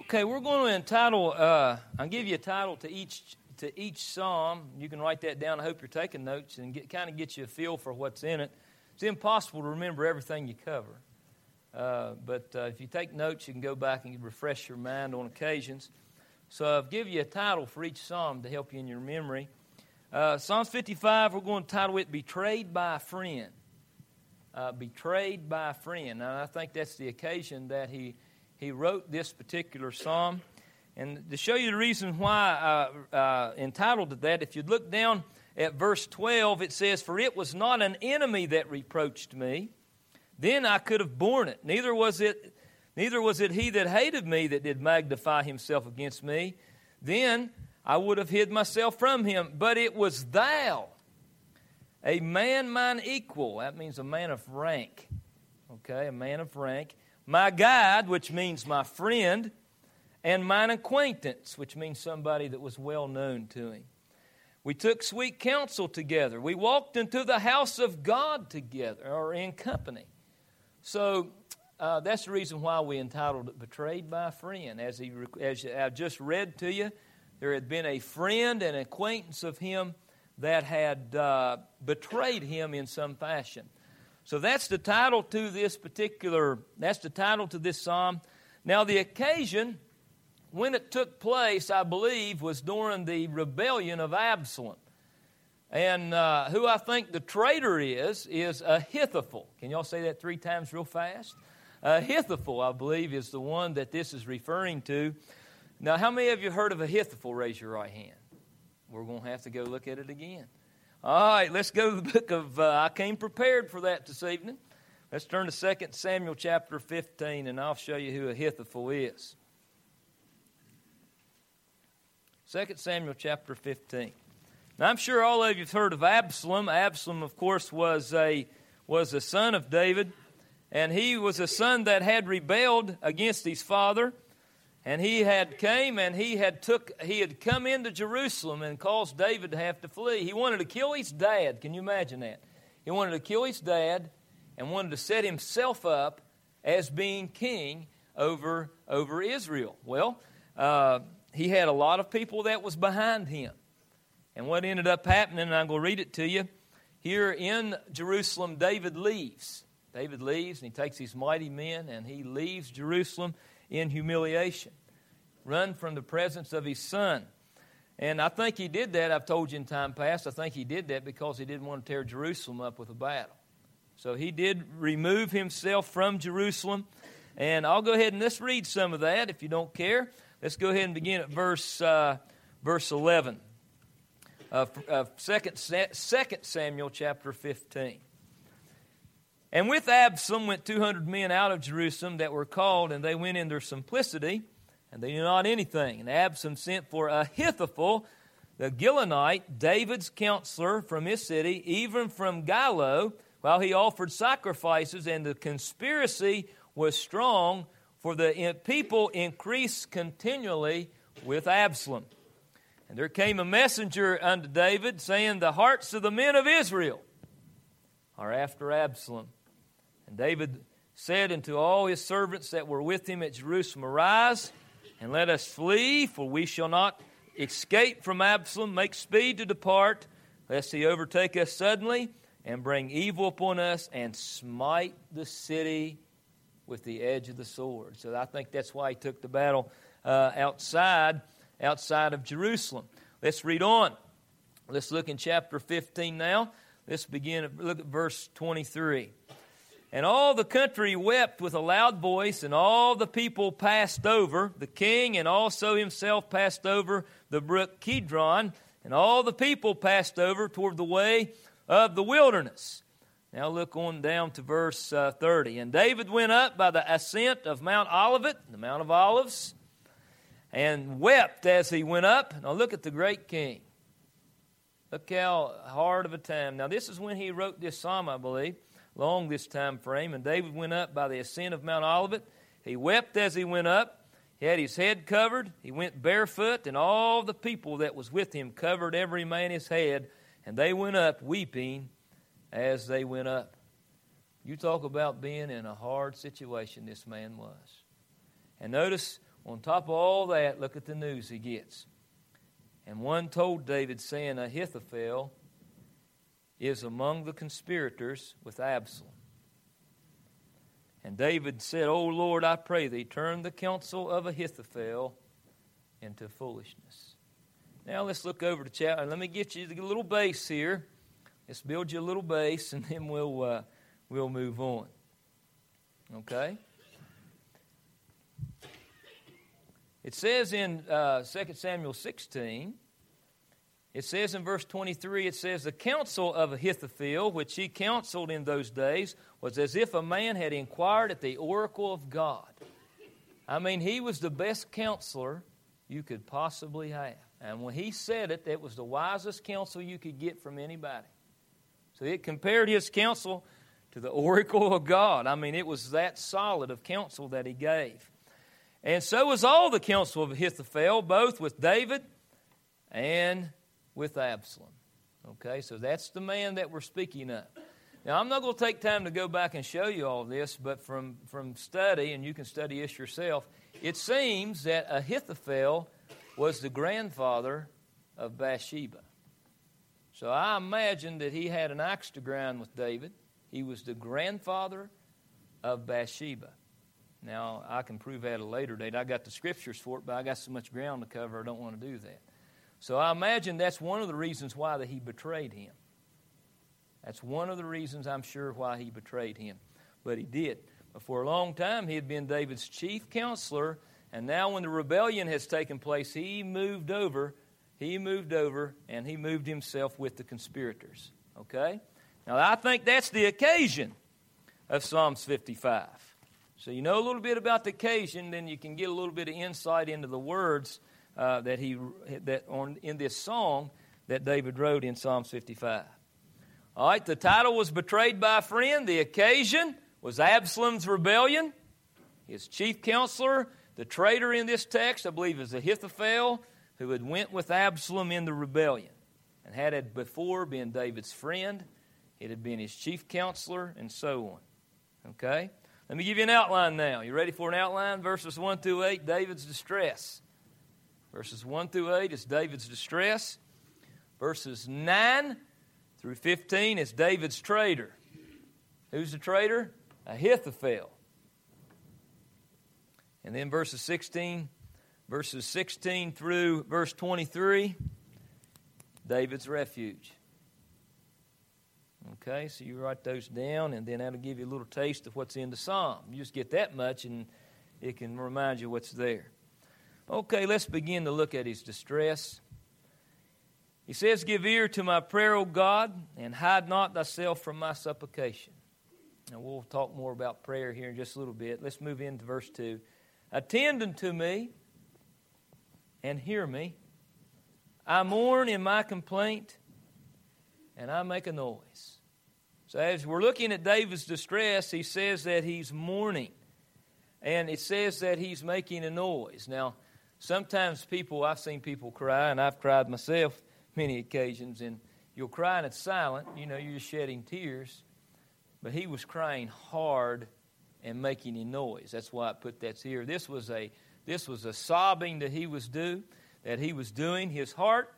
Okay, we're going to entitle, I'll give you a title to each psalm. You can write that down. I hope you're taking notes and kind of get you a feel for what's in it. It's impossible to remember everything you cover. But if you take notes, you can go back and refresh your mind on occasions. So I'll give you a title for each psalm to help you in your memory. Psalms 55, we're going to title it Betrayed by a Friend. Betrayed by a Friend. Now, I think that's the occasion that he wrote this particular psalm. And to show you the reason why I entitled it that, if you look down at verse 12, it says, "For it was not an enemy that reproached me, then I could have borne it. Neither was it he that hated me that did magnify himself against me. Then I would have hid myself from him. But it was thou, a man mine equal." That means a man of rank. Okay, a man of rank. "My guide," which means my friend, "and mine acquaintance," which means somebody that was well known to him. "We took sweet counsel together. We walked into the house of God together," or in company. So that's the reason why we entitled it Betrayed by a Friend. As I just read to you, there had been a friend and acquaintance of him that had betrayed him in some fashion. So that's the title to this psalm. Now the occasion when it took place, I believe, was during the rebellion of Absalom. And who I think the traitor is Ahithophel. Can y'all say that 3 times real fast? Ahithophel, I believe, is the one that this is referring to. Now, how many of you heard of Ahithophel? Raise your right hand. We're going to have to go look at it again. All right, let's go to the book of, I came prepared for that this evening. Let's turn to 2 Samuel chapter 15, and I'll show you who Ahithophel is. 2 Samuel chapter 15. Now, I'm sure all of you have heard of Absalom. Absalom, of course, was a son of David, and he was a son that had rebelled against his father. And he had come into Jerusalem and caused David to have to flee. He wanted to kill his dad. Can you imagine that? He wanted to kill his dad and wanted to set himself up as being king over Israel. Well, he had a lot of people that was behind him. And what ended up happening, and I'm going to read it to you, here in Jerusalem, David leaves. David leaves, and he takes his mighty men, and he leaves Jerusalem in humiliation, run from the presence of his son. And I think he did that, I've told you in time past, I think he did that because he didn't want to tear Jerusalem up with a battle. So he did remove himself from Jerusalem. And I'll go ahead and let's read some of that if you don't care. Let's go ahead and begin at verse 11 of 2 Samuel chapter 15. "And with Absalom went 200 men out of Jerusalem that were called, and they went in their simplicity, and they knew not anything. And Absalom sent for Ahithophel, the Gilonite, David's counselor from his city, even from Gilo, while he offered sacrifices, and the conspiracy was strong, for the people increased continually with Absalom. And there came a messenger unto David, saying, The hearts of the men of Israel are after Absalom. And David said unto all his servants that were with him at Jerusalem, Arise, and let us flee, for we shall not escape from Absalom. Make speed to depart, lest he overtake us suddenly, and bring evil upon us, and smite the city with the edge of the sword." So I think that's why he took the battle outside of Jerusalem. Let's read on. Let's look in chapter 15 now. Let's look at verse 23. "And all the country wept with a loud voice, and all the people passed over. The king and also himself passed over the brook Kidron, and all the people passed over toward the way of the wilderness." Now look on down to verse 30. "And David went up by the ascent of Mount Olivet," the Mount of Olives, "and wept as he went up." Now look at the great king. Look how hard of a time. Now this is when he wrote this psalm, I believe, along this time frame. "And David went up by the ascent of Mount Olivet. He wept as he went up. He had his head covered. He went barefoot, and all the people that was with him covered every man his head. And they went up weeping as they went up." You talk about being in a hard situation this man was. And notice On top of all that, look at the news he gets. And one told David, saying, Ahithophel is among the conspirators with Absalom. And David said, O Lord, I pray thee, turn the counsel of Ahithophel into foolishness. Now let's look over to chapter. Let me get you a little base here. Let's build you a little base, and then we'll move on. Okay? It says in 2 Samuel 16, it says in verse 23, it says, the counsel of Ahithophel, which he counseled in those days, was as if a man had inquired at the oracle of God. I mean, he was the best counselor you could possibly have. And when he said it, that was the wisest counsel you could get from anybody. So it compared his counsel to the oracle of God. I mean, it was that solid of counsel that he gave. And so was all the counsel of Ahithophel, both with David and with Absalom. Okay, so that's the man that we're speaking of. Now, I'm not going to take time to go back and show you all this, but from study, and you can study this yourself, it seems that Ahithophel was the grandfather of Bathsheba. So I imagine that he had an axe to grind with David. He was the grandfather of Bathsheba. Now, I can prove that at a later date. I got the scriptures for it, but I got so much ground to cover, I don't want to do that. So I imagine that's one of the reasons why that he betrayed him. That's one of the reasons, I'm sure, why he betrayed him. But he did. But for a long time, he had been David's chief counselor, and now when the rebellion has taken place, he moved over, and he moved himself with the conspirators. Okay? Now, I think that's the occasion of Psalms 55. So you know a little bit about the occasion, then you can get a little bit of insight into the words in this song that David wrote in Psalms 55. All right, the title was Betrayed by a Friend. The occasion was Absalom's rebellion. His chief counselor, the traitor in this text, I believe, is Ahithophel, who had went with Absalom in the rebellion and had before been David's friend. It had been his chief counselor, and so on. Okay? Let me give you an outline now. You ready for an outline? Verses 1 through 8, David's distress. Verses 1 through 8 is David's distress. Verses 9 through 15 is David's traitor. Who's the traitor? Ahithophel. And then verses 16 through verse 23, David's refuge. Okay, so you write those down, and then that'll give you a little taste of what's in the psalm. You just get that much, and it can remind you what's there. Okay, let's begin to look at his distress. He says, give ear to my prayer, O God, and hide not thyself from my supplication. Now, we'll talk more about prayer here in just a little bit. Let's move into verse 2. Attend unto me and hear me. I mourn in my complaint, and I make a noise. So as we're looking at David's distress, he says that he's mourning. And it says that he's making a noise. Now, sometimes I've seen people cry, and I've cried myself many occasions, and you'll cry and it's silent. You know, you're just shedding tears. But he was crying hard and making a noise. That's why I put that here. This was a sobbing that he was doing. His heart,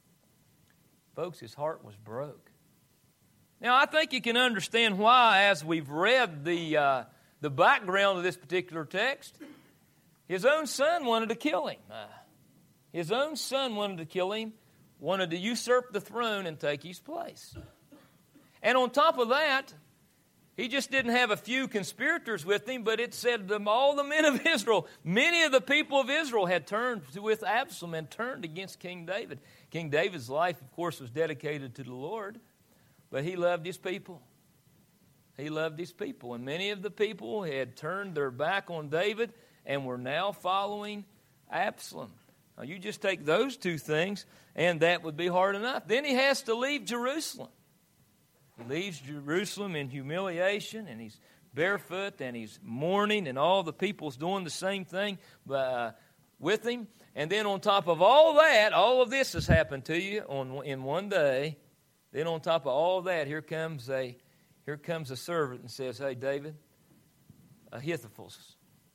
folks, his heart was broke. Now, I think you can understand why, as we've read the background of this particular text, his own son wanted to kill him. His own son wanted to kill him, wanted to usurp the throne and take his place. And on top of that, he just didn't have a few conspirators with him, but it said all the men of Israel, many of the people of Israel had turned with Absalom and turned against King David. King David's life, of course, was dedicated to the Lord, but he loved his people. He loved his people. And many of the people had turned their back on David and were now following Absalom. Now, you just take those two things, and that would be hard enough. Then he has to leave Jerusalem. He leaves Jerusalem in humiliation, and he's barefoot, and he's mourning, and all the people's doing the same thing with him. And then on top of all that, all of this has happened to you in one day. Then on top of all that, here comes a servant and says, hey, David, Ahithophel's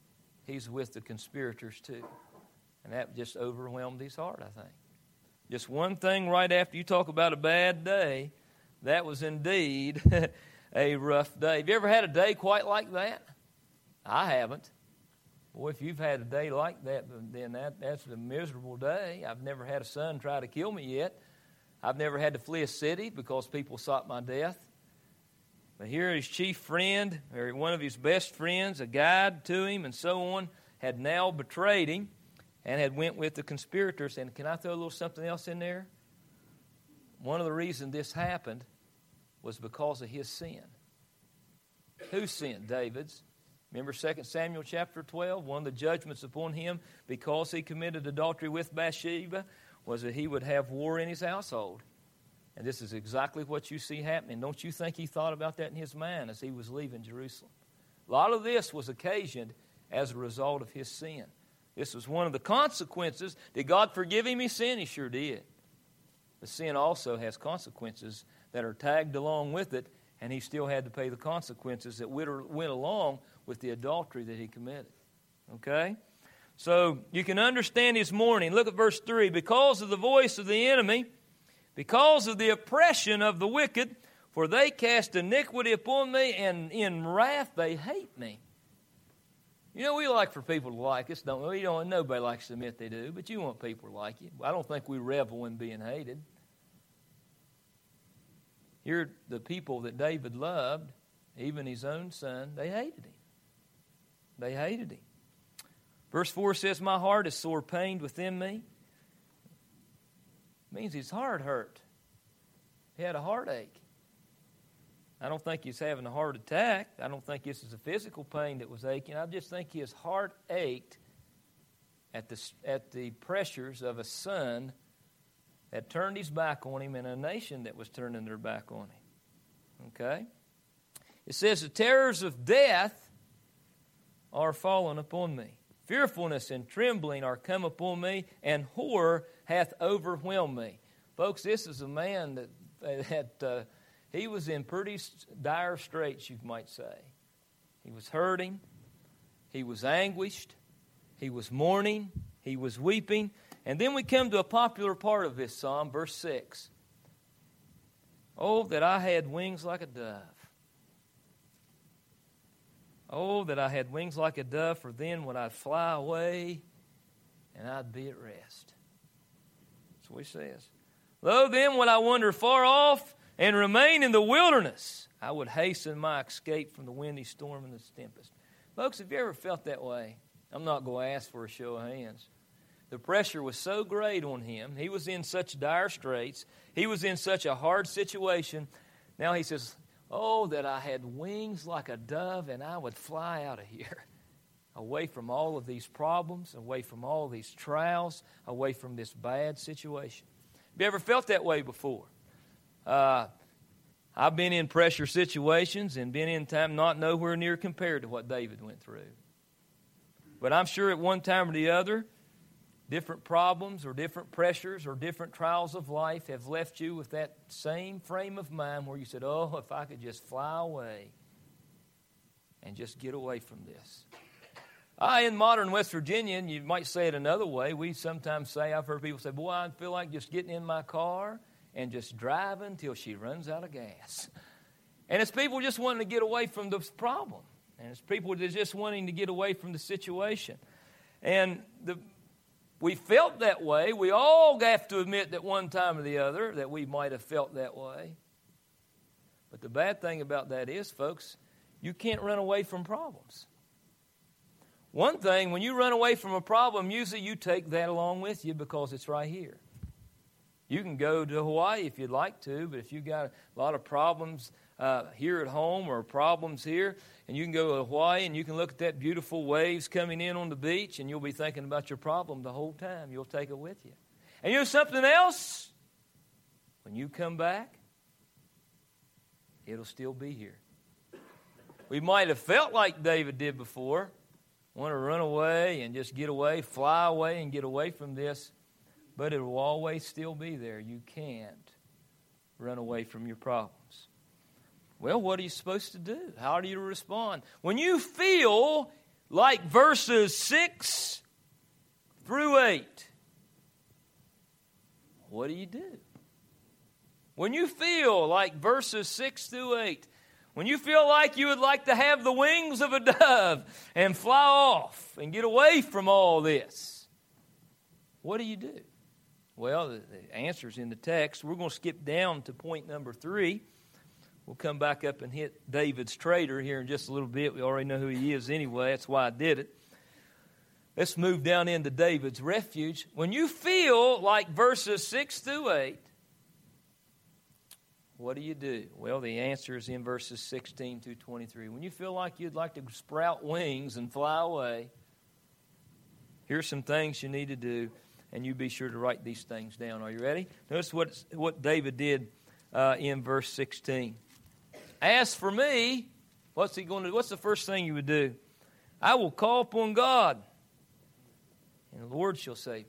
he's with the conspirators too. And that just overwhelmed his heart, I think. Just one thing right after you talk about a bad day, that was indeed a rough day. Have you ever had a day quite like that? I haven't. Boy, if you've had a day like that, then that's a miserable day. I've never had a son try to kill me yet. I've never had to flee a city because people sought my death. But here his chief friend, or one of his best friends, a guide to him and so on, had now betrayed him and had went with the conspirators. And can I throw a little something else in there? One of the reasons this happened was because of his sin. Whose sin? David's. Remember 2 Samuel chapter 12? One of the judgments upon him because he committed adultery with Bathsheba was that he would have war in his household. And this is exactly what you see happening. Don't you think he thought about that in his mind as he was leaving Jerusalem? A lot of this was occasioned as a result of his sin. This was one of the consequences. Did God forgive him his sin? He sure did. But sin also has consequences that are tagged along with it, and he still had to pay the consequences that went along with the adultery that he committed. Okay? So you can understand his mourning. Look at verse 3. Because of the voice of the enemy, because of the oppression of the wicked, for they cast iniquity upon me, and in wrath they hate me. You know, we like for people to like us, don't we? Nobody likes to admit they do, but you want people to like you. I don't think we revel in being hated. Here, the people that David loved, even his own son, they hated him. They hated him. Verse 4 says, my heart is sore pained within me. It means his heart hurt. He had a heartache. I don't think he's having a heart attack. I don't think this is a physical pain that was aching. I just think his heart ached at the pressures of a son that turned his back on him and a nation that was turning their back on him. Okay? It says, the terrors of death are fallen upon me. Fearfulness and trembling are come upon me, and horror hath overwhelmed me. Folks, this is a man that he was in pretty dire straits, you might say. He was hurting. He was anguished. He was mourning. He was weeping. And then we come to a popular part of this psalm, verse 6. Oh, that I had wings like a dove. Oh, that I had wings like a dove, for then would I fly away and I'd be at rest. That's what he says. Lo, then would I wander far off and remain in the wilderness. I would hasten my escape from the windy storm and the tempest. Folks, have you ever felt that way? I'm not going to ask for a show of hands. The pressure was so great on him. He was in such dire straits. He was in such a hard situation. Now he says, oh, that I had wings like a dove and I would fly out of here. Away from all of these problems, away from all these trials, away from this bad situation. Have you ever felt that way before? I've been in pressure situations and been in time not nowhere near compared to what David went through. But I'm sure at one time or the other, different problems or different pressures or different trials of life have left you with that same frame of mind where you said, oh, if I could just fly away and just get away from this. In modern West Virginia, and you might say it another way, we sometimes say, I've heard people say, boy, I feel like just getting in my car and just driving till she runs out of gas. And it's people just wanting to get away from the problem. And it's people that are just wanting to get away from the situation. And we felt that way. We all have to admit that one time or the other that we might have felt that way. But the bad thing about that is, folks, you can't run away from problems. One thing, when you run away from a problem, usually you take that along with you because it's right here. You can go to Hawaii if you'd like to, but if you've got a lot of problems here at home or problems here, and you can go to Hawaii and you can look at that beautiful waves coming in on the beach and you'll be thinking about your problem the whole time. You'll take it with you. And you know something else? When you come back, it'll still be here. We might have felt like David did before, want to run away and just get away, fly away and get away from this, but it will always still be there. You can't run away from your problems. Well, what are you supposed to do? How do you respond? When you feel like verses 6 through 8, what do you do? When you feel like verses 6 through 8, when you feel like you would like to have the wings of a dove and fly off and get away from all this, what do you do? Well, the answer's in the text. We're going to skip down to point number 3. We'll come back up and hit David's traitor here in just a little bit. We already know who he is anyway. That's why I did it. Let's move down into David's refuge. When you feel like verses 6 through 8, what do you do? Well, the answer is in verses 16 through 23. When you feel like you'd like to sprout wings and fly away, here's some things you need to do, and you be sure to write these things down. Are you ready? Notice what David did in verse 16. As for me, what's he going to do? What's the first thing you would do? I will call upon God, and the Lord shall save me.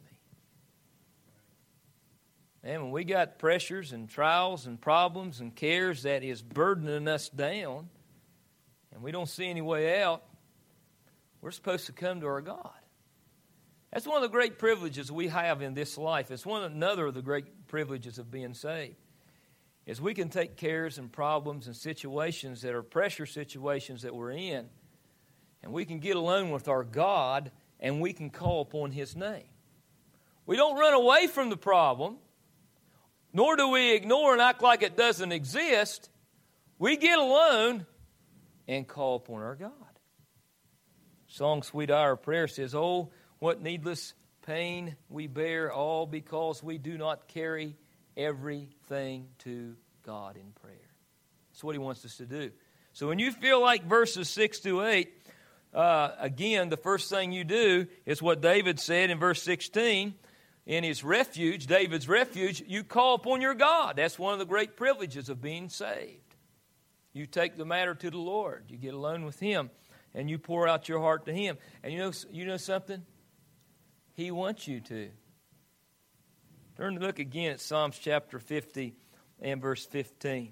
And when we got pressures and trials and problems and cares that is burdening us down, and we don't see any way out, we're supposed to come to our God. That's one of the great privileges we have in this life. It's another of the great privileges of being saved, is we can take cares and problems and situations that are pressure situations that we're in, and we can get alone with our God, and we can call upon His name. We don't run away from the problem, nor do we ignore and act like it doesn't exist. We get alone and call upon our God. Song Sweet Hour of Prayer says, "Oh, what needless pain we bear, all because we do not carry everything to God in prayer." That's what He wants us to do. So when you feel like verses 6 to 8, again, the first thing you do is what David said in verse 16. In his refuge, David's refuge, you call upon your God. That's one of the great privileges of being saved. You take the matter to the Lord. You get alone with Him, and you pour out your heart to Him. And you know something? He wants you to. Turn to look again at Psalms chapter 50 and verse 15.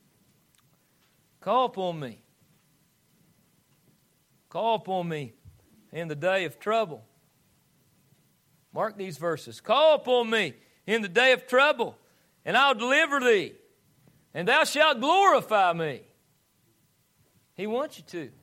Call upon me. Call upon me in the day of trouble. Mark these verses. Call upon me in the day of trouble, and I'll deliver thee, and thou shalt glorify me. He wants you to.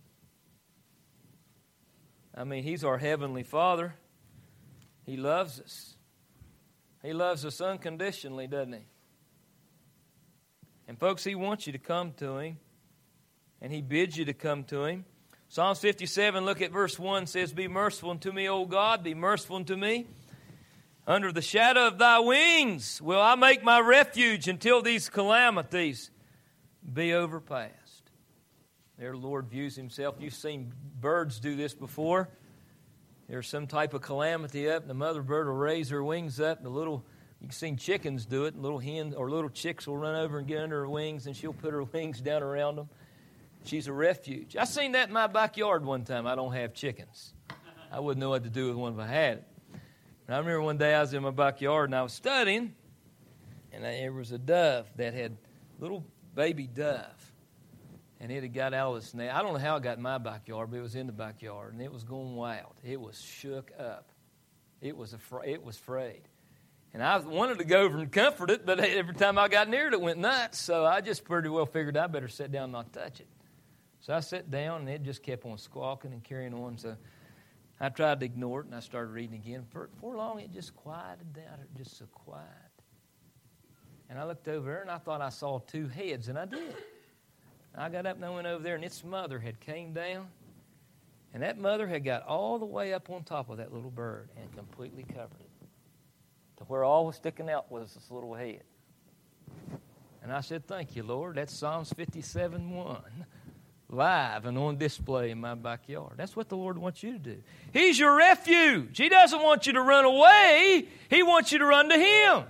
I mean, He's our Heavenly Father. He loves us. He loves us unconditionally, doesn't He? And folks, He wants you to come to Him, and He bids you to come to Him. Psalms 57, look at verse 1, says, "Be merciful unto me, O God, be merciful unto me. Under the shadow of thy wings will I make my refuge until these calamities be overpassed." There the Lord views Himself. You've seen birds do this before. There's some type of calamity up, and the mother bird will raise her wings up. You've seen chickens do it. Little hens or little chicks will run over and get under her wings, and she'll put her wings down around them. She's a refuge. I seen that in my backyard one time. I don't have chickens. I wouldn't know what to do with one if I had it. And I remember one day I was in my backyard and I was studying, and there was a dove that had little baby dove, and it had got out of its nest. I don't know how it got in my backyard, but it was in the backyard, and it was going wild. It was shook up. It was afraid. And I wanted to go over and comfort it, but every time I got near it, it went nuts. So I just pretty well figured I better sit down and not touch it. So I sat down, and it just kept on squawking and carrying on. So I tried to ignore it, and I started reading again. Before long, it just quieted down. It was just so quiet. And I looked over there, and I thought I saw two heads, and I did. I got up and I went over there, and its mother had came down, and that mother had got all the way up on top of that little bird and completely covered it to where all was sticking out was this little head. And I said, "Thank you, Lord. That's Psalms 57:1. Live and on display in my backyard." That's what the Lord wants you to do. He's your refuge. He doesn't want you to run away. He wants you to run to Him.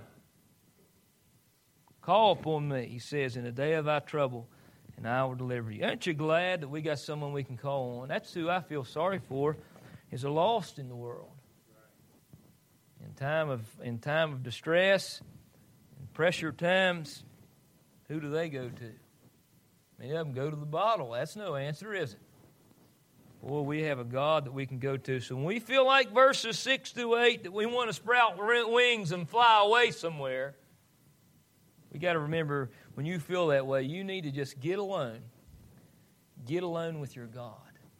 Call upon me, He says, in the day of thy trouble, and I will deliver you. Aren't you glad that we got someone we can call on? That's who I feel sorry for, is the lost in the world. In time of distress, in pressure times, who do they go to? Many of them go to the bottle. That's no answer, is it? Well, we have a God that we can go to. So when we feel like verses 6 through 8 that we want to sprout wings and fly away somewhere, we got to remember, when you feel that way, you need to just get alone. Get alone with your God.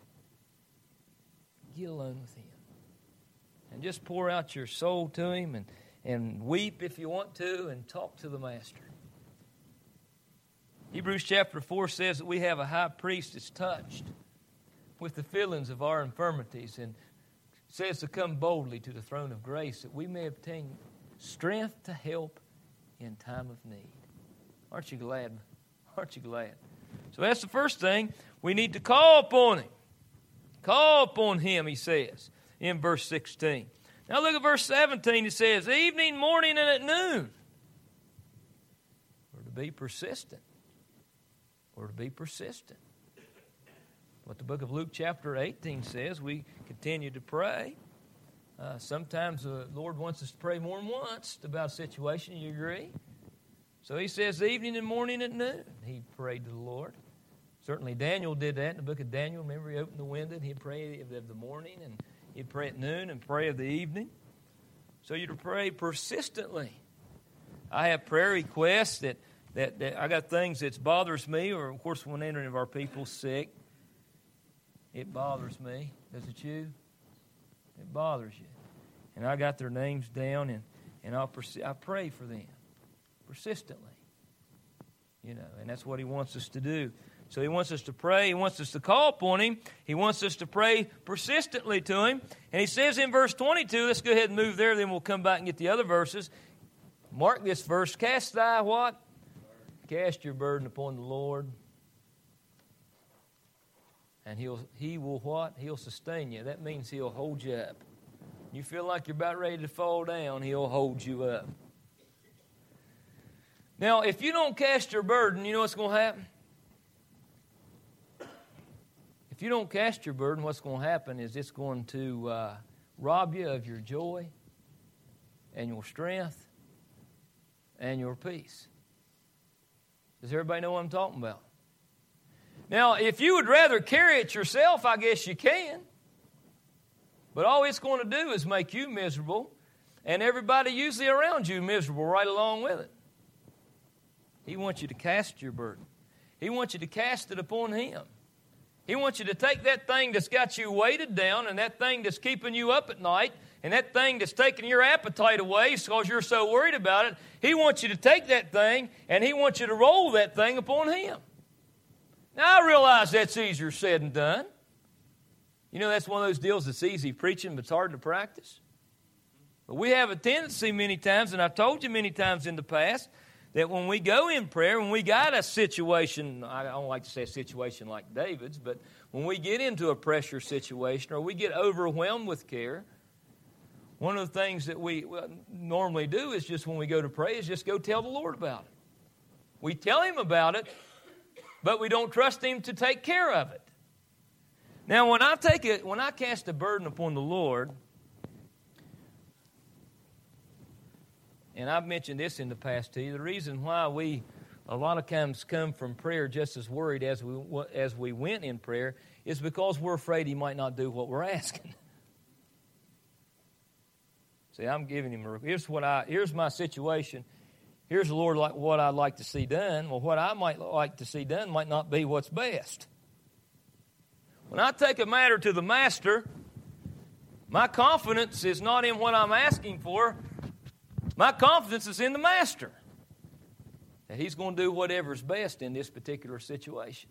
Get alone with Him. And just pour out your soul to Him and weep if you want to and talk to the Master. Hebrews chapter 4 says that we have a high priest that's touched with the feelings of our infirmities, and says to come boldly to the throne of grace that we may obtain strength to help in time of need. Aren't you glad? Aren't you glad? So that's the first thing. We need to call upon Him. Call upon Him, he says in verse 16. Now look at verse 17. It says, evening, morning, and at noon. We're to be persistent. We're to be persistent. What the book of Luke chapter 18 says, we continue to pray. Sometimes the Lord wants us to pray more than once about a situation. You agree? So he says evening and morning at noon. He prayed to the Lord. Certainly Daniel did that in the book of Daniel. Remember, he opened the window and he'd pray of the morning, and he'd pray at noon and pray of the evening. So you're to pray persistently. I have prayer requests that I got things that bothers me, or of course when any of our people sick, it bothers me. Does it you? It bothers you. And I got their names down, and I pray for them persistently. You know, and that's what he wants us to do. So he wants us to pray. He wants us to call upon Him. He wants us to pray persistently to Him. And he says in verse 22, let's go ahead and move there, then we'll come back and get the other verses. Mark this verse. Cast thy what? Cast your burden upon the Lord. And He will what? He'll sustain you. That means He'll hold you up. You feel like you're about ready to fall down, He'll hold you up. Now, if you don't cast your burden, you know what's going to happen? If you don't cast your burden, what's going to happen is it's going to rob you of your joy and your strength and your peace. Does everybody know what I'm talking about? Now, if you would rather carry it yourself, I guess you can. But all it's going to do is make you miserable, and everybody usually around you miserable right along with it. He wants you to cast your burden. He wants you to cast it upon Him. He wants you to take that thing that's got you weighted down, and that thing that's keeping you up at night, and that thing that's taking your appetite away because you're so worried about it. He wants you to take that thing, and He wants you to roll that thing upon Him. Now, I realize that's easier said than done. You know, that's one of those deals that's easy preaching, but it's hard to practice. But we have a tendency many times, and I've told you many times in the past, that when we go in prayer, when we got a situation, I don't like to say a situation like David's, but when we get into a pressure situation or we get overwhelmed with care, one of the things that we normally do is just when we go to pray is just go tell the Lord about it. We tell Him about it, but we don't trust Him to take care of it. Now, when I cast a burden upon the Lord, and I've mentioned this in the past to you, the reason why we a lot of times come from prayer just as worried as we went in prayer is because we're afraid He might not do what we're asking. See, I'm giving Him here's my situation. Here's the Lord, like what I'd like to see done. Well, what I might like to see done might not be what's best. When I take a matter to the Master, my confidence is not in what I'm asking for. My confidence is in the Master, that He's going to do whatever's best in this particular situation.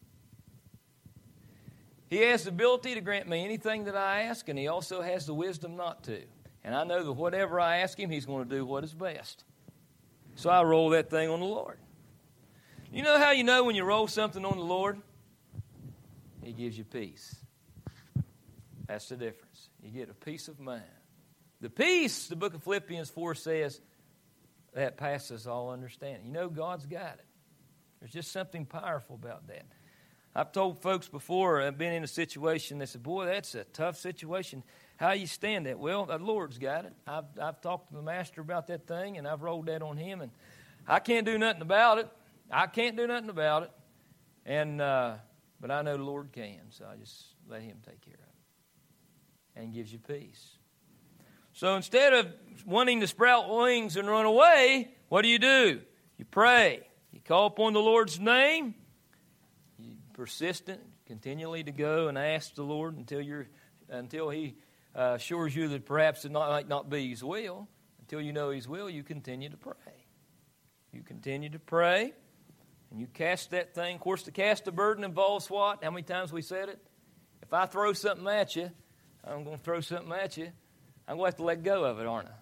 He has the ability to grant me anything that I ask, and He also has the wisdom not to. And I know that whatever I ask Him, He's going to do what is best. So I roll that thing on the Lord. You know how you know when you roll something on the Lord? He gives you peace. That's the difference. You get a peace of mind. The peace, the book of Philippians 4 says, that passes all understanding. You know God's got it. There's just something powerful about that. I've told folks before, I've been in a situation, they said, boy, that's a tough situation. How you stand that? Well, the Lord's got it. I've talked to the Master about that thing, and I've rolled that on Him, and I can't do nothing about it. I can't do nothing about it. And But I know the Lord can, so I just let Him take care of it. And gives you peace. So instead of wanting to sprout wings and run away, what do? You pray. You call upon the Lord's name. You're persistent, continually to go and ask the Lord until He assures you that perhaps it might not be His will. Until you know His will, you continue to pray. You continue to pray. And you cast that thing. Of course, to cast a burden involves what? How many times we said it? If I throw something at you, I'm going to throw something at you. I'm going to have to let go of it, aren't I?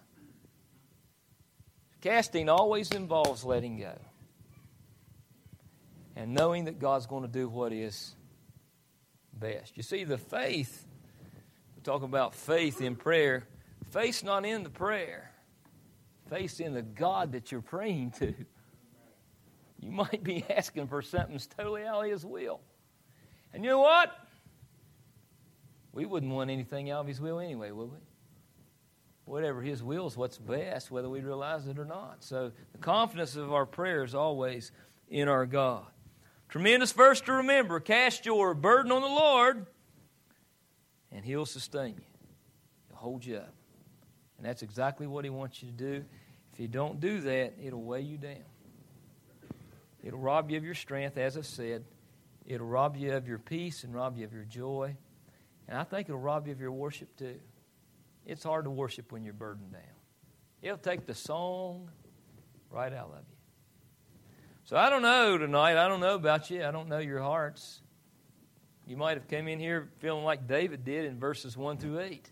Casting always involves letting go. And knowing that God's going to do what is best. You see, the faith, we talk about faith in prayer. Faith's not in the prayer. Faith's in the God that you're praying to. You might be asking for something that's totally out of His will. And you know what? We wouldn't want anything out of His will anyway, would we? Whatever His will is what's best, whether we realize it or not. So the confidence of our prayer is always in our God. Tremendous verse to remember. Cast your burden on the Lord, and He'll sustain you. He'll hold you up. And that's exactly what He wants you to do. If you don't do that, it'll weigh you down. It'll rob you of your strength, as I said. It'll rob you of your peace and rob you of your joy. And I think it'll rob you of your worship too. It's hard to worship when you're burdened down. It'll take the song right out of you. So I don't know tonight. I don't know about you. I don't know your hearts. You might have come in here feeling like David did in verses 1 through 8.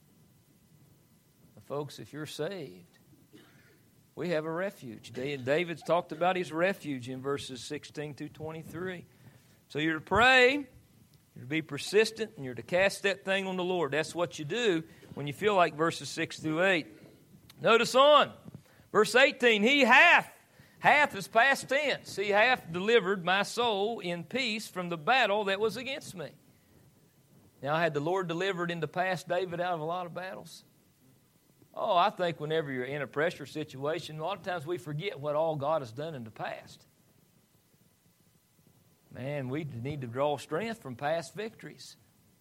But folks, if you're saved, we have a refuge. David's talked about his refuge in verses 16 through 23. So you're to pray, you're to be persistent, and you're to cast that thing on the Lord. That's what you do when you feel like verses 6 through 8. Notice on, verse 18, He hath is past tense. He hath delivered my soul in peace from the battle that was against me. Now, had the Lord delivered in the past David out of a lot of battles? Oh, I think whenever you're in a pressure situation, a lot of times we forget what all God has done in the past. Man, we need to draw strength from past victories.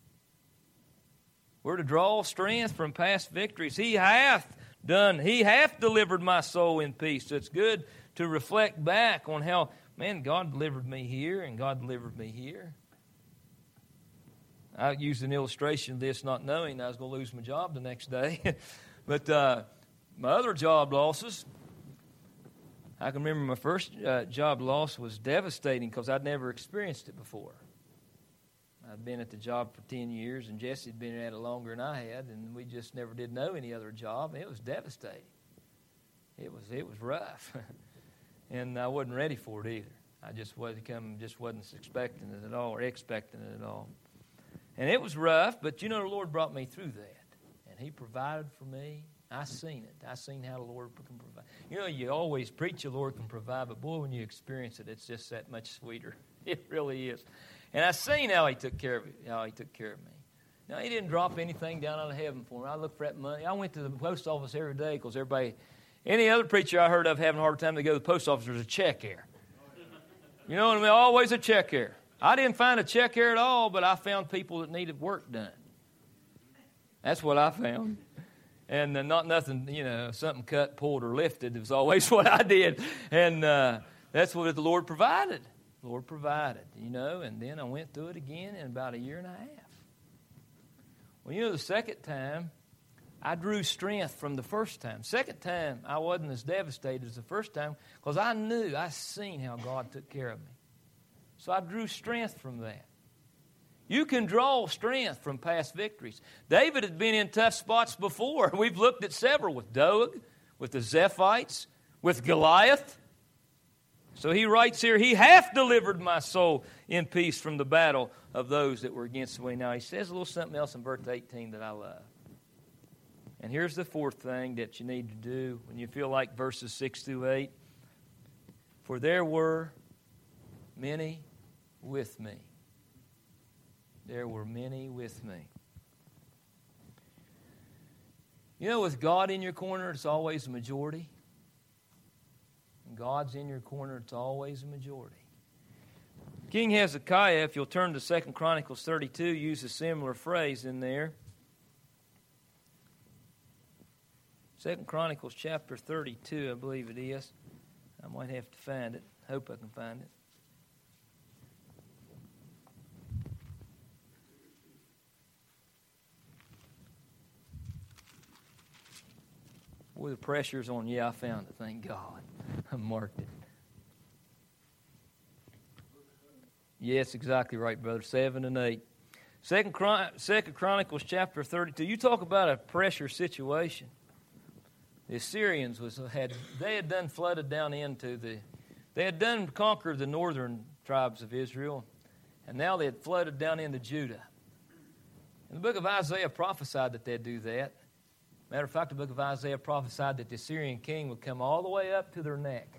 We're to draw strength from past victories. He hath delivered my soul in peace. So it's good to reflect back on how, man, God delivered me here and God delivered me here. I used an illustration of this not knowing I was going to lose my job the next day. But my other job losses, I can remember my first job loss was devastating because I'd never experienced it before. I'd been at the job for 10 years, and Jesse had been at it longer than I had, and we just never did know any other job. It was devastating. It was rough, and I wasn't ready for it either. I just wasn't expecting it at all, or expecting it at all. And it was rough, but the Lord brought me through that. He provided for me. I seen it. I seen how the Lord can provide. You always preach the Lord can provide, but boy, when you experience it, it's just that much sweeter. It really is. And I seen how He took care of me. Now, He didn't drop anything down out of heaven for me. I looked for that money. I went to the post office every day because any other preacher I heard of having a hard time to go to the post office, there's a check there. You know what I mean? Always a check there. I didn't find a check there at all, but I found people that needed work done. That's what I found. And not nothing, something cut, pulled, or lifted. It was always what I did. And that's what the Lord provided. The Lord provided, and then I went through it again in about a year and a half. Well, the second time, I drew strength from the first time. Second time, I wasn't as devastated as the first time because I seen how God took care of me. So I drew strength from that. You can draw strength from past victories. David had been in tough spots before. We've looked at several with Doeg, with the Zephites, with Goliath. So he writes here, He hath delivered my soul in peace from the battle of those that were against me. Now he says a little something else in verse 18 that I love. And here's the fourth thing that you need to do when you feel like verses 6 through 8. For there were many with me. There were many with me. With God in your corner, it's always a majority. When God's in your corner, it's always a majority. King Hezekiah, if you'll turn to 2 Chronicles 32, use a similar phrase in there. 2 Chronicles chapter 32, I believe it is. I might have to find it. Hope I can find it. Boy, the pressure's on. Yeah, I found it. Thank God. I marked it. Yes, exactly right, brother. 7 and 8. 2 Chronicles chapter 32. You talk about a pressure situation. The Assyrians had done flooded down into they had done conquered the northern tribes of Israel, and now they had flooded down into Judah. And the book of Isaiah prophesied that they'd do that. Matter of fact, the book of Isaiah prophesied that the Assyrian king would come all the way up to their neck.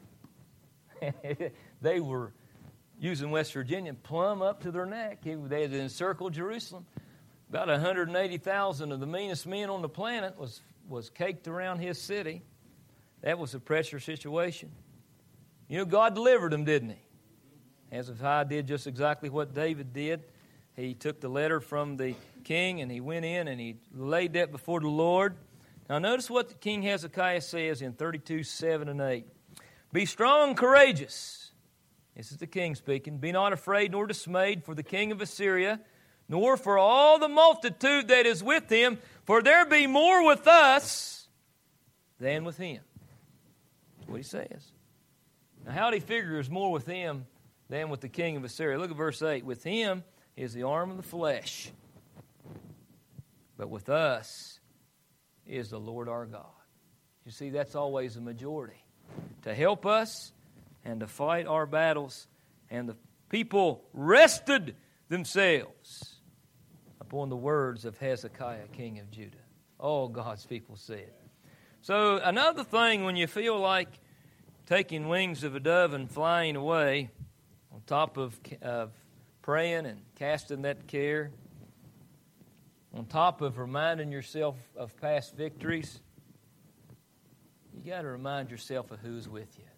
They were using West Virginia plumb up to their neck. They had encircled Jerusalem. About 180,000 of the meanest men on the planet was caked around his city. That was a pressure situation. You know, God delivered them, didn't he? Hezekiah did just exactly what David did. He took the letter from the king and he went in and he laid that before the Lord. Now notice what King Hezekiah says in 32, 7 and 8. Be strong and courageous. This is the king speaking. Be not afraid nor dismayed for the king of Assyria, nor for all the multitude that is with him, for there be more with us than with him. That's what he says. Now, how do he figure there's more with him than with the king of Assyria? Look at verse 8. With him is the arm of the flesh, but with us is the Lord our God. You see, that's always a majority. To help us and to fight our battles. And the people rested themselves upon the words of Hezekiah, king of Judah. All God's people said. So another thing, when you feel like taking wings of a dove and flying away, on top of praying and casting that care, on top of reminding yourself of past victories, you got to remind yourself of who's with you.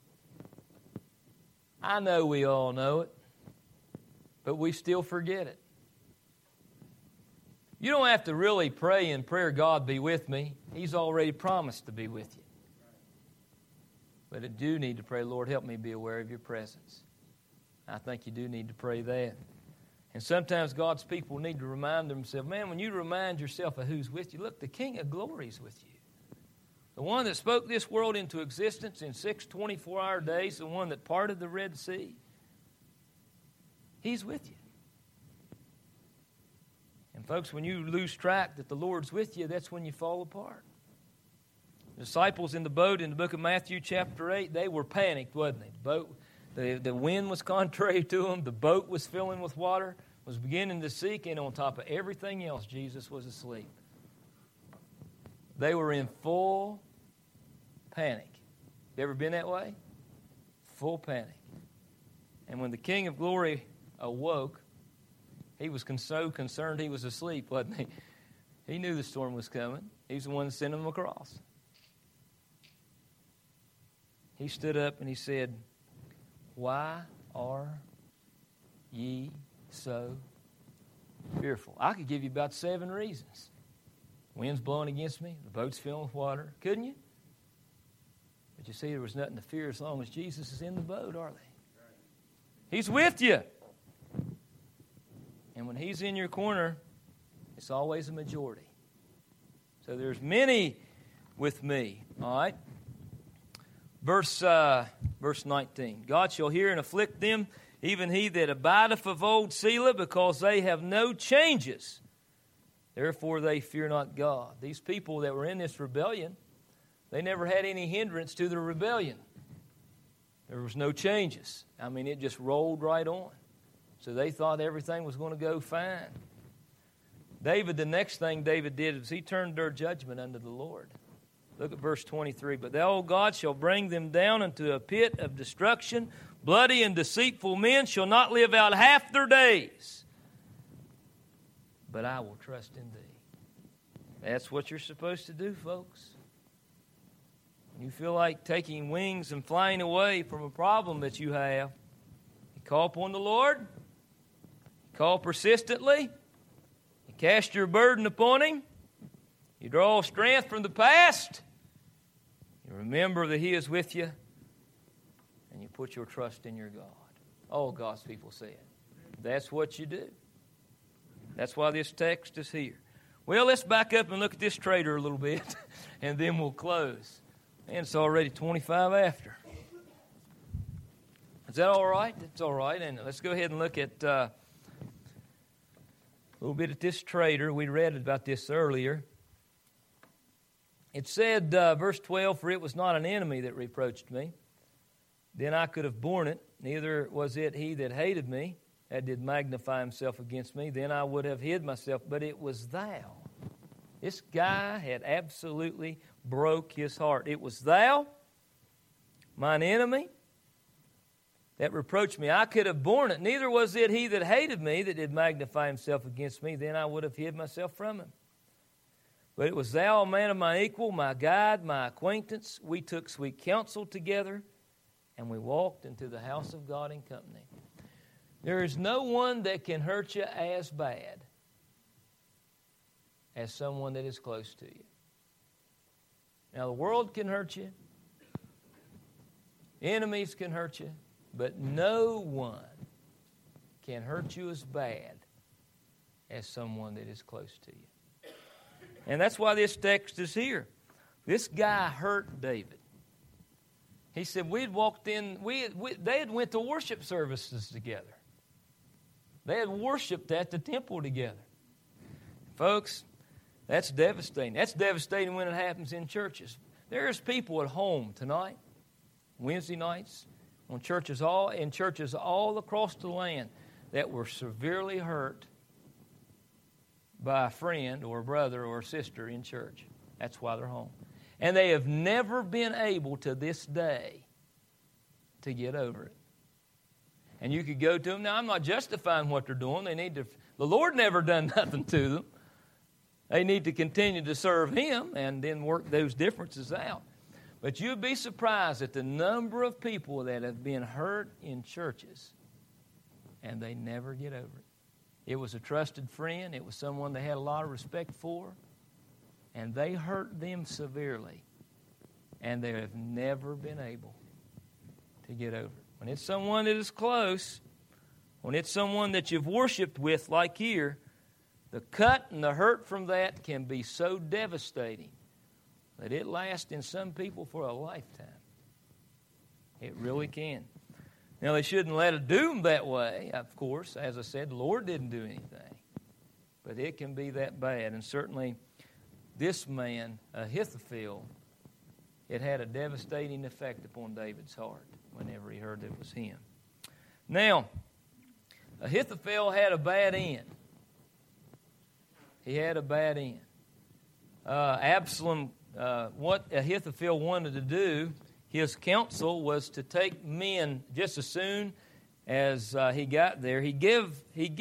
I know we all know it, but we still forget it. You don't have to really pray in prayer, God be with me. He's already promised to be with you. But you do need to pray, Lord, help me be aware of your presence. I think you do need to pray that. And sometimes God's people need to remind themselves, man, when you remind yourself of who's with you, look, the King of Glory is with you. The one that spoke this world into existence in 6 24-hour days, the one that parted the Red Sea, He's with you. And folks, when you lose track that the Lord's with you, that's when you fall apart. The disciples in the boat in the book of Matthew chapter 8, they were panicked, wasn't they? The wind was contrary to them. The boat was filling with water, was beginning to sink, and on top of everything else, Jesus was asleep. They were in full panic. You ever been that way? Full panic. And when the King of Glory awoke, he was so concerned he was asleep, wasn't he? He knew the storm was coming. He's the one that sent him across. He stood up and he said, why are ye so fearful? I could give you about 7 reasons. Wind's blowing against me. The boat's filling with water. Couldn't you? But you see, there was nothing to fear as long as Jesus is in the boat, are they? He's with you. And when He's in your corner, it's always a majority. So there's many with me. All right? Verse 19. God shall hear and afflict them, even he that abideth of old Selah, because they have no changes. Therefore they fear not God. These people that were in this rebellion, they never had any hindrance to the rebellion. There was no changes. I mean, it just rolled right on. So they thought everything was going to go fine. David, the next thing David did is he turned their judgment unto the Lord. Look at verse 23. But thou, O God, shall bring them down into a pit of destruction. Bloody and deceitful men shall not live out half their days. But I will trust in thee. That's what you're supposed to do, folks. When you feel like taking wings and flying away from a problem that you have, call upon the Lord, call persistently, you cast your burden upon Him, you draw strength from the past, you remember that He is with you, and you put your trust in your God. All God's people said. That's what you do. That's why this text is here. Well, let's back up and look at this trader a little bit, and then we'll close. And it's already 25 after. Is that all right? That's all right. And let's go ahead and look at a little bit at this trader. We read about this earlier. It said, verse 12, "For it was not an enemy that reproached me. Then I could have borne it. Neither was it he that hated me, that did magnify himself against me. Then I would have hid myself. But it was thou." This guy had absolutely broke his heart. "It was thou, mine enemy, that reproached me. I could have borne it. Neither was it he that hated me, that did magnify himself against me. Then I would have hid myself from him. But it was thou, a man of my equal, my guide, my acquaintance. We took sweet counsel together, and we walked into the house of God in company." There is no one that can hurt you as bad as someone that is close to you. Now, the world can hurt you. Enemies can hurt you. But no one can hurt you as bad as someone that is close to you. And that's why this text is here. This guy hurt David. He said we'd walked in, they had went to worship services together. They had worshiped at the temple together. Folks, that's devastating. That's devastating when it happens in churches. There's people at home tonight, Wednesday nights, in churches all across the land that were severely hurt by a friend or a brother or a sister in church. That's why they're home. And they have never been able to this day to get over it. And you could go to them. Now, I'm not justifying what they're doing. The Lord never done nothing to them. They need to continue to serve Him and then work those differences out. But you'd be surprised at the number of people that have been hurt in churches and they never get over it. It was a trusted friend. It was someone they had a lot of respect for. And they hurt them severely. And they have never been able to get over it. When it's someone that is close, when it's someone that you've worshiped with like here, the cut and the hurt from that can be so devastating that it lasts in some people for a lifetime. It really can. Now, they shouldn't let it do them that way, of course. As I said, the Lord didn't do anything. But it can be that bad. And certainly, this man, Ahithophel, it had a devastating effect upon David's heart whenever he heard it was him. Now, Ahithophel had a bad end. He had a bad end. Absalom, what Ahithophel wanted to do, his counsel was to take men just as soon as he got there. He give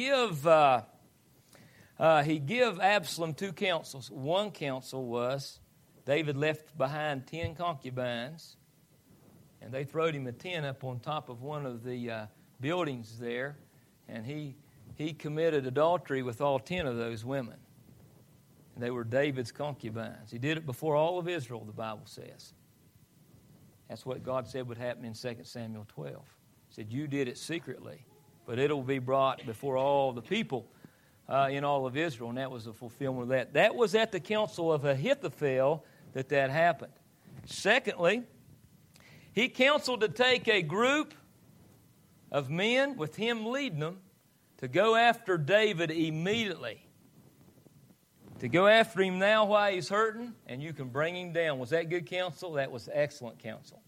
Absalom two counsels. One counsel was David left behind 10 concubines, and they throwed him a tent up on top of one of the buildings there, and he committed adultery with all 10 of those women. And they were David's concubines. He did it before all of Israel, the Bible says. That's what God said would happen in 2 Samuel 12. He said, you did it secretly, but it will be brought before all the people in all of Israel, and that was the fulfillment of that. That was at the counsel of Ahithophel that happened. Secondly, he counseled to take a group of men with him leading them to go after David immediately. To go after him now while he's hurting, and you can bring him down. Was that good counsel? That was excellent counsel.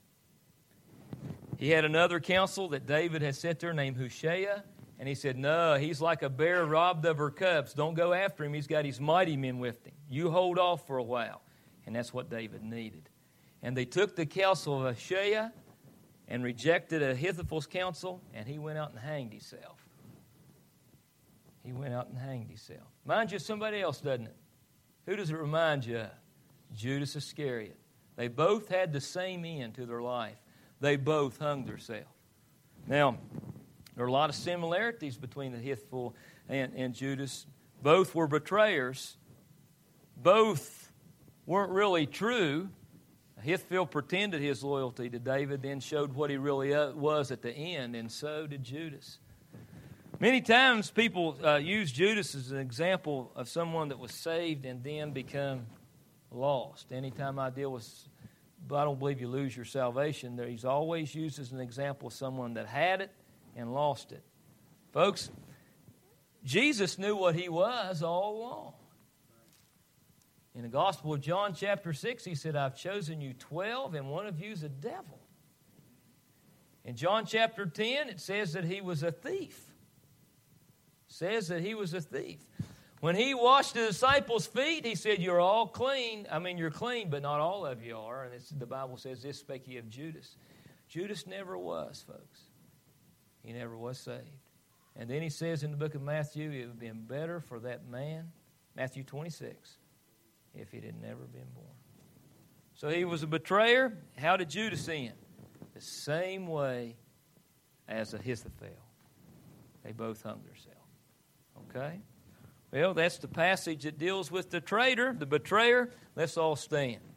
He had another counsel that David had sent there named Hushai, and he said, no, he's like a bear robbed of her cubs. Don't go after him. He's got his mighty men with him. You hold off for a while. And that's what David needed. And they took the counsel of Hushai and rejected Ahithophel's counsel, and he went out and hanged himself. He went out and hanged himself. Reminds you of somebody else, doesn't it? Who does it remind you of? Judas Iscariot. They both had the same end to their life. They both hung themselves. Now, There are a lot of similarities between Ahithophel and Judas. Both were betrayers. Both weren't really true. Ahithophel pretended his loyalty to David, then showed what he really was at the end, and so did Judas. Many times people use Judas as an example of someone that was saved and then become lost. Anytime I deal with, but I don't believe you lose your salvation, he's always used as an example of someone that had it and lost it. Folks, Jesus knew what he was all along. In the Gospel of John chapter 6, he said, I've chosen you 12, and one of you is a devil. In John chapter 10, it says that he was a thief. It says that he was a thief. When he washed the disciples' feet, he said, you're all clean. I mean, you're clean, but not all of you are. And the Bible says this, spake he of Judas. Judas never was, folks. He never was saved. And then he says in the book of Matthew, it would have been better for that man, Matthew 26, if he had never been born. So he was a betrayer. How did Judas end? The same way as Ahithophel. They both hung themselves. Okay? Well, that's the passage that deals with the traitor, the betrayer. Let's all stand.